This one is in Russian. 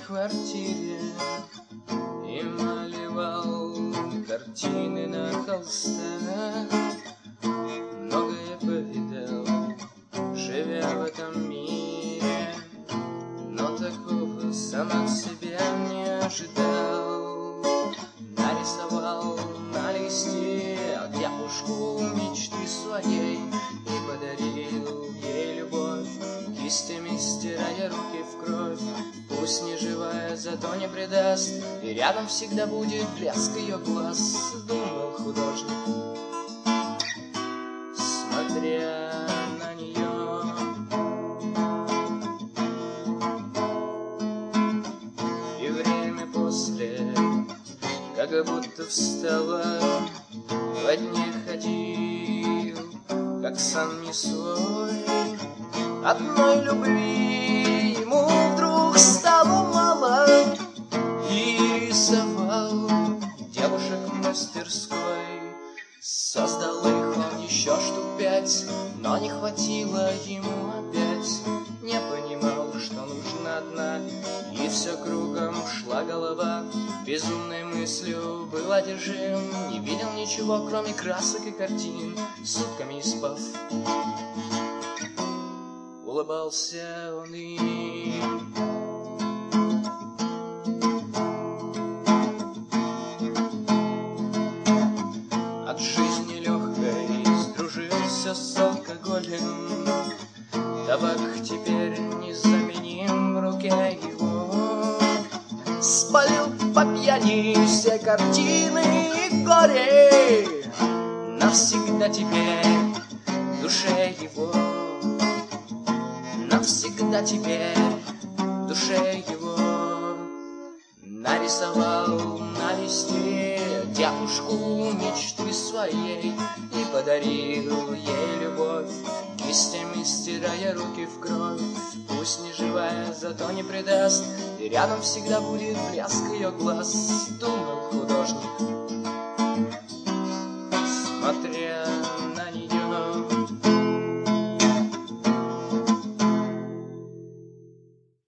квартире и малевал картины на холстах. Многое повидал, живя в этом мире, но такого сам от себя не ожидал. Нарисовал на листе девушку мечты своей и подарил ей любовь, кистями стирая руки в кровь. Пусть не живая, зато не предаст, и рядом всегда будет блеск ее глаз, думал художник, смотря на нее. И время после как будто встала, во дне ходил, как сам не свой. Одной любви ему вдруг стало мало, и рисовал девушек в мастерской. Создал их он еще штук 5, но не хватило ему опять. Не понимал, что нужна одна, и все кругом шла голова. Безумной мыслью был одержим, не видел ничего, кроме красок и картин. Сутками спав, улыбался он им. От жизни легкой сдружился с алкоголем, табак теперь незаменим в руке его. Спалил по пьяни все картины и горе, навсегда теперь в душе его. Навсегда теперь в душе его. Нарисовал на листе девушку мечты своей и подарил ей любовь, кистями стирая руки в кровь. Пусть не живая, зато не предаст, и рядом всегда будет блеск ее глаз, думал художник,